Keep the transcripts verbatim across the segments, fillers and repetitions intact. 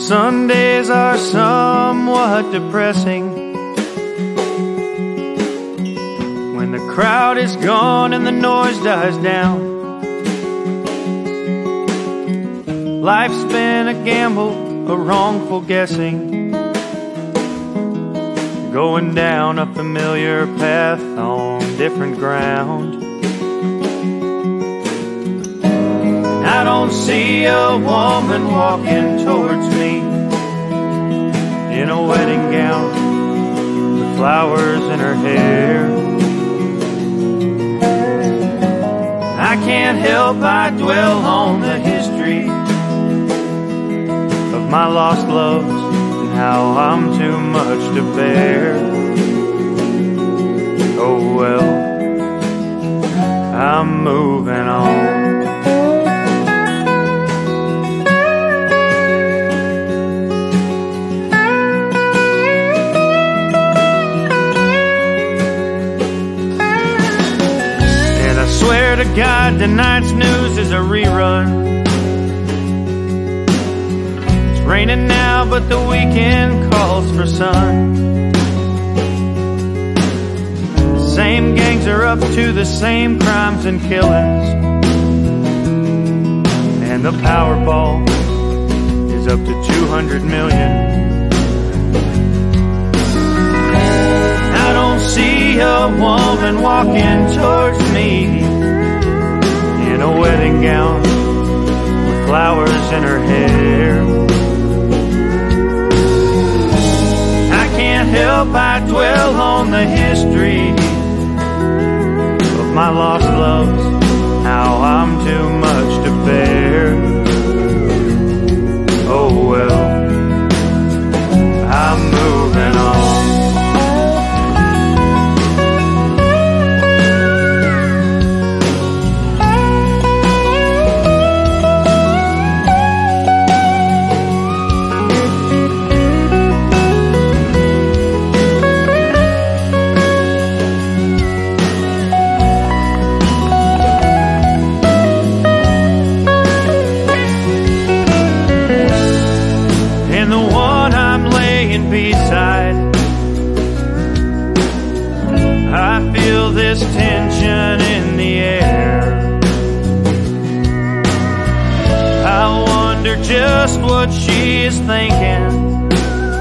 Sundays are somewhat depressing when the crowd is gone and the noise dies down. Life's been a gamble, a wrongful guessing, going down a familiar path on different ground. I don't see a woman walking towards me in a wedding gown with flowers in her hair. I can't help but dwell on the history of my lost loves and how I'm too much to bear. Oh well, I'm moving on. Swear to God, tonight's news is a rerun. It's raining now, but the weekend calls for sun. The same gangs are up to the same crimes and killings, and the Powerball is up to two hundred million. I don't see a woman walking towards me in a wedding gown with flowers in her hair. I can't help but dwell on the history of my lost loves, how I'm too much to bear. Oh well, I'm moving on. Beside, I feel this tension in the air. I wonder just what she is thinking,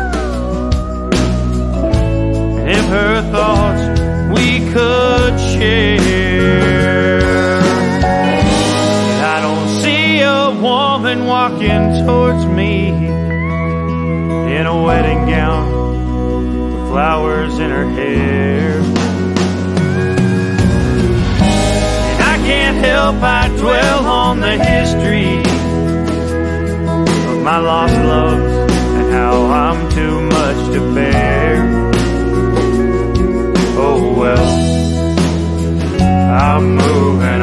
if her thoughts we could share. I don't see a woman walking towards me in a wedding gown with flowers in her hair. And I can't help but dwell on the history of my lost loves and how I'm too much to bear. Oh well, I'm moving